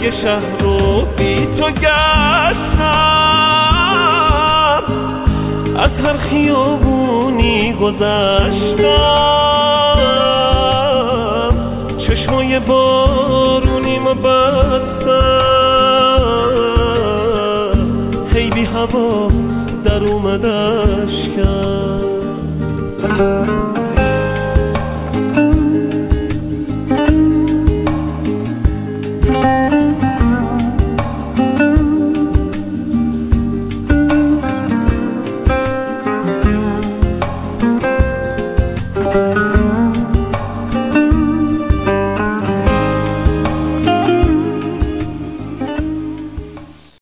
های شهر رو بی تو گشتم، از هر خیابونی گذشتم، چشمای بارونیمو بستم، خیلی هوا